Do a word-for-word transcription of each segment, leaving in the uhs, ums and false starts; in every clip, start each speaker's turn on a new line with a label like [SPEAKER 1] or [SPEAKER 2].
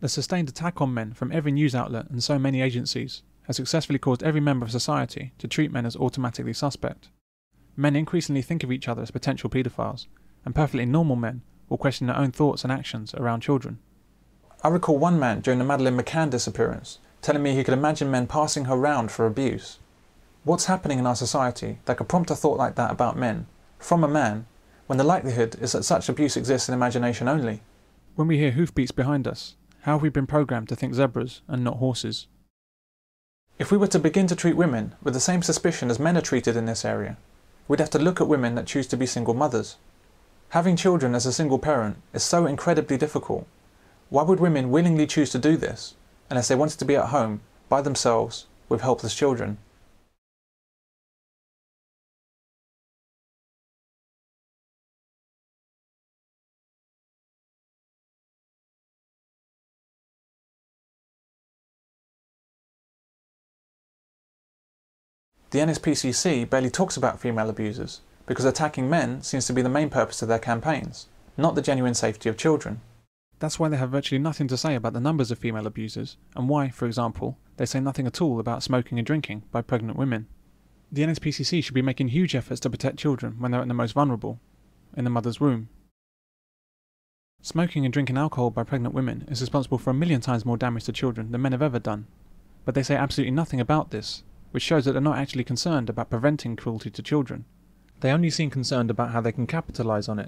[SPEAKER 1] The sustained attack on men from every news outlet and so many agencies has successfully caused every member of society to treat men as automatically suspect. Men increasingly think of each other as potential paedophiles, and perfectly normal men will question their own thoughts and actions around children. I recall one man during the Madeleine McCann disappearance telling me he could imagine men passing her round for abuse. What's happening in our society that could prompt a thought like that about men, from a man, when the likelihood is that such abuse exists in imagination only? When we hear hoofbeats behind us, how have we been programmed to think zebras and not horses? If we were to begin to treat women with the same suspicion as men are treated in this area, we'd have to look at women that choose to be single mothers. Having children as a single parent is so incredibly difficult. Why would women willingly choose to do this, unless they wanted to be at home, by themselves, with helpless children? The N S P C C barely talks about female abusers, because attacking men seems to be the main purpose of their campaigns, not the genuine safety of children. That's why they have virtually nothing to say about the numbers of female abusers, and why, for example, they say nothing at all about smoking and drinking by pregnant women. The N S P C C should be making huge efforts to protect children when they're at the most vulnerable, in the mother's womb. Smoking and drinking alcohol by pregnant women is responsible for a million times more damage to children than men have ever done, but they say absolutely nothing about this, which shows that they're not actually concerned about preventing cruelty to children. They only seem concerned about how they can capitalise on it.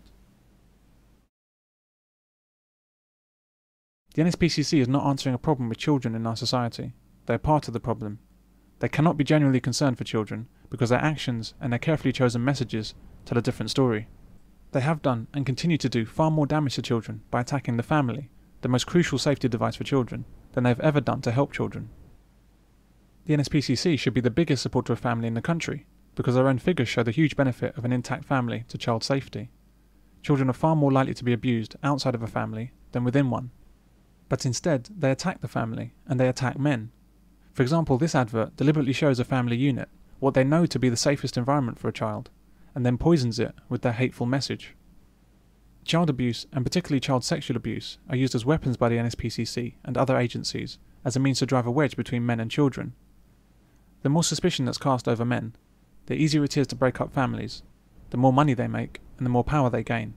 [SPEAKER 1] The N S P C C is not answering a problem with children in our society. They are part of the problem. They cannot be genuinely concerned for children because their actions and their carefully chosen messages tell a different story. They have done and continue to do far more damage to children by attacking the family, the most crucial safety device for children, than they have ever done to help children. The N S P C C should be the biggest supporter of family in the country, because their own figures show the huge benefit of an intact family to child safety. Children are far more likely to be abused outside of a family than within one. But instead, they attack the family, and they attack men. For example, this advert deliberately shows a family unit, what they know to be the safest environment for a child, and then poisons it with their hateful message. Child abuse, and particularly child sexual abuse, are used as weapons by the N S P C C and other agencies as a means to drive a wedge between men and children. The more suspicion that's cast over men, the easier it is to break up families, the more money they make, and the more power they gain.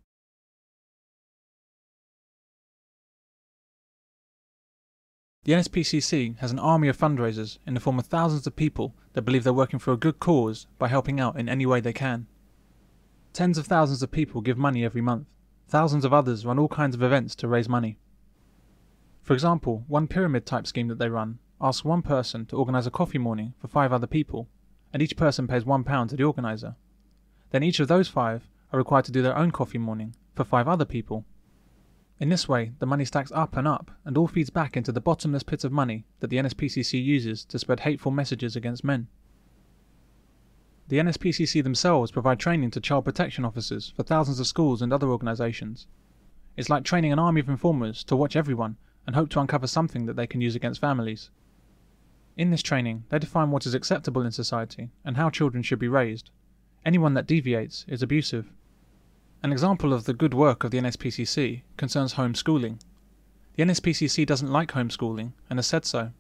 [SPEAKER 1] The N S P C C has an army of fundraisers in the form of thousands of people that believe they're working for a good cause by helping out in any way they can. Tens of thousands of people give money every month. Thousands of others run all kinds of events to raise money. For example, one pyramid-type scheme that they run asks one person to organise a coffee morning for five other people, and each person pays one pound to the organiser. Then each of those five are required to do their own coffee morning for five other people. In this way, the money stacks up and up, and all feeds back into the bottomless pit of money that the N S P C C uses to spread hateful messages against men. The N S P C C themselves provide training to child protection officers for thousands of schools and other organisations. It's like training an army of informers to watch everyone and hope to uncover something that they can use against families. In this training, they define what is acceptable in society and how children should be raised. Anyone that deviates is abusive. An example of the good work of the N S P C C concerns homeschooling. The N S P C C doesn't like homeschooling and has said so.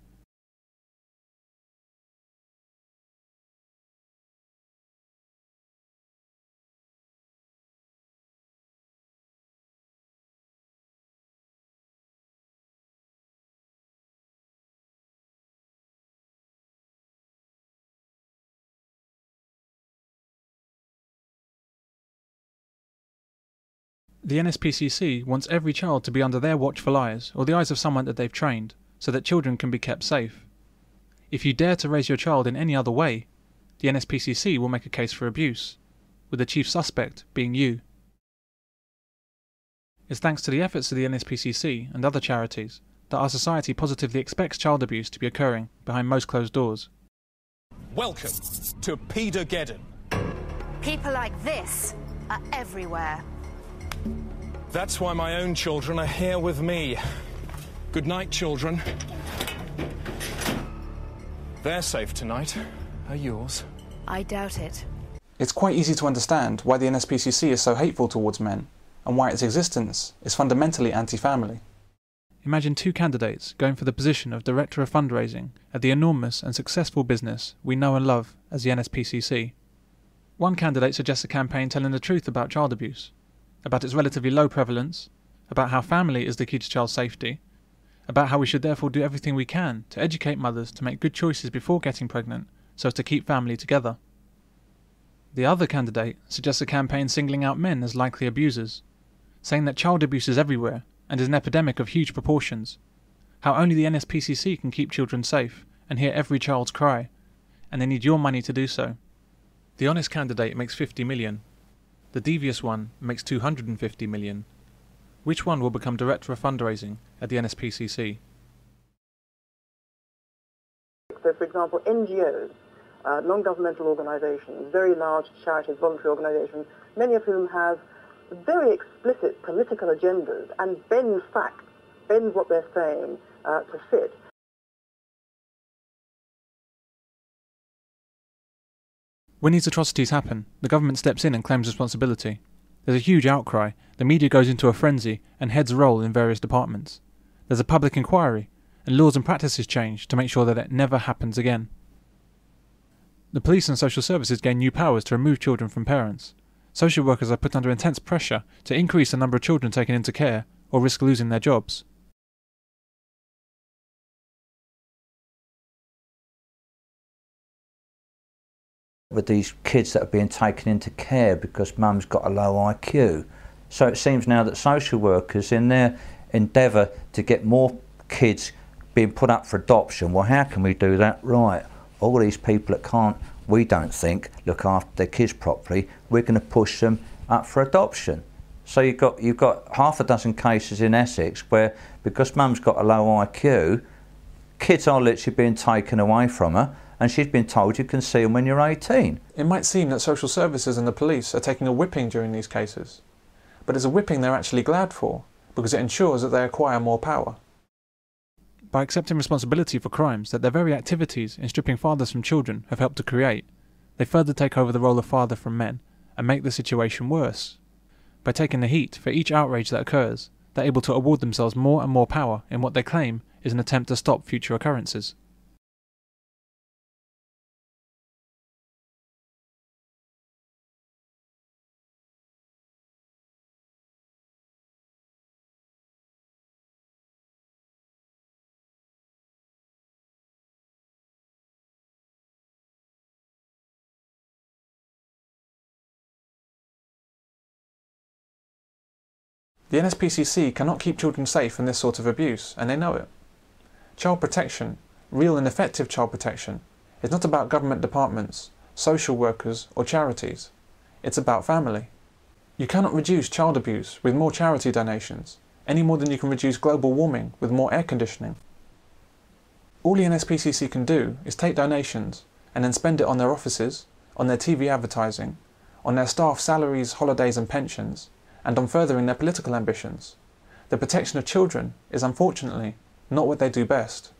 [SPEAKER 1] The N S P C C wants every child to be under their watchful eyes, or the eyes of someone that they've trained, so that children can be kept safe. If you dare to raise your child in any other way, the N S P C C will make a case for abuse, with the chief suspect being you. It's thanks to the efforts of the N S P C C and other charities that our society positively expects child abuse to be occurring behind most closed doors.
[SPEAKER 2] Welcome to Petergeddon.
[SPEAKER 3] People like this are everywhere.
[SPEAKER 2] That's why my own children are here with me. Good night, children. They're safe tonight. Are yours?
[SPEAKER 3] I doubt it.
[SPEAKER 1] It's quite easy to understand why the N S P C C is so hateful towards men, and why its existence is fundamentally anti-family. imagine two candidates going for the position of Director of Fundraising at the enormous and successful business we know and love as the N S P C C. One candidate suggests a campaign telling the truth about child abuse, about its relatively low prevalence, about how family is the key to child safety, about how we should therefore do everything we can to educate mothers to make good choices before getting pregnant so as to keep family together. The other candidate suggests a campaign singling out men as likely abusers, saying that child abuse is everywhere and is an epidemic of huge proportions, how only the N S P C C can keep children safe and hear every child's cry, and they need your money to do so. The honest candidate makes fifty million. The devious one makes two hundred fifty million. Which one will become Director of Fundraising at the N S P C C?
[SPEAKER 4] So, for example, N G Os, uh, non-governmental organisations, very large charities, voluntary organisations, many of whom have very explicit political agendas and bend facts, bend what they're saying uh, to fit.
[SPEAKER 1] When these atrocities happen, the government steps in and claims responsibility. There's a huge outcry, the media goes into a frenzy, and heads roll in various departments. There's a public inquiry, and laws and practices change to make sure that it never happens again. The police and social services gain new powers to remove children from parents. Social workers are put under intense pressure to increase the number of children taken into care or risk losing their jobs.
[SPEAKER 5] With these kids that are being taken into care because mum's got a low I Q. So it seems now that social workers, in their endeavour to get more kids being put up for adoption, well, how can we do that? Right, all these people that can't, we don't think, look after their kids properly, we're going to push them up for adoption. So you've got, you've got half a dozen cases in Essex where, because mum's got a low I Q, kids are literally being taken away from her, and she's been told you can see them when you're eighteen.
[SPEAKER 1] It might seem that social services and the police are taking a whipping during these cases, but it's a whipping they're actually glad for, because it ensures that they acquire more power. By accepting responsibility for crimes that their very activities in stripping fathers from children have helped to create, they further take over the role of father from men and make the situation worse. By taking the heat for each outrage that occurs, they're able to award themselves more and more power in what they claim is an attempt to stop future occurrences. The N S P C C cannot keep children safe from this sort of abuse, and they know it. Child protection, real and effective child protection, is not about government departments, social workers or charities. It's about family. You cannot reduce child abuse with more charity donations, any more than you can reduce global warming with more air conditioning. All the N S P C C can do is take donations and then spend it on their offices, on their T V advertising, on their staff salaries, holidays and pensions, and on furthering their political ambitions. The protection of children is unfortunately not what they do best.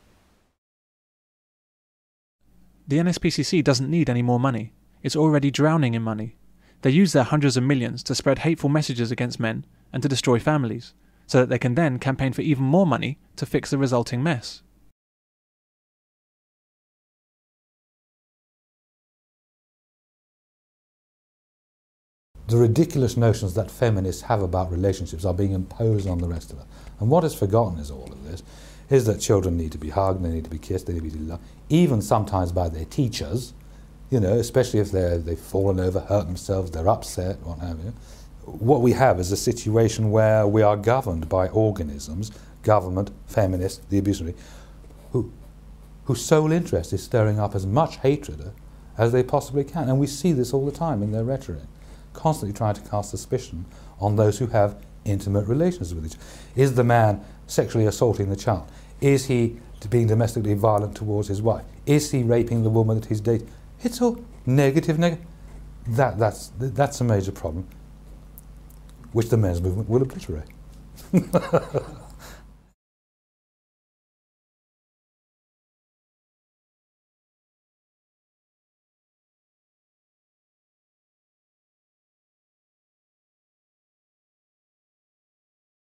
[SPEAKER 1] The N S P C C doesn't need any more money. It's already drowning in money. They use their hundreds of millions to spread hateful messages against men and to destroy families, so that they can then campaign for even more money to fix the resulting mess.
[SPEAKER 6] The ridiculous notions that feminists have about relationships are being imposed on the rest of us. And what is forgotten is all of this, is that children need to be hugged, they need to be kissed, they need to be loved, even sometimes by their teachers, you know, especially if they're, they've fallen over, hurt themselves, they're upset, what have you. What we have is a situation where we are governed by organisms, government, feminists, the abuse industry, who, whose sole interest is stirring up as much hatred as they possibly can. And we see this all the time in their rhetoric, constantly trying to cast suspicion on those who have intimate relations with each other. Is the man sexually assaulting the child? Is he being domestically violent towards his wife? Is he raping the woman that he's dating? It's all negative, negative. That, that's, that's a major problem, which the men's movement will obliterate.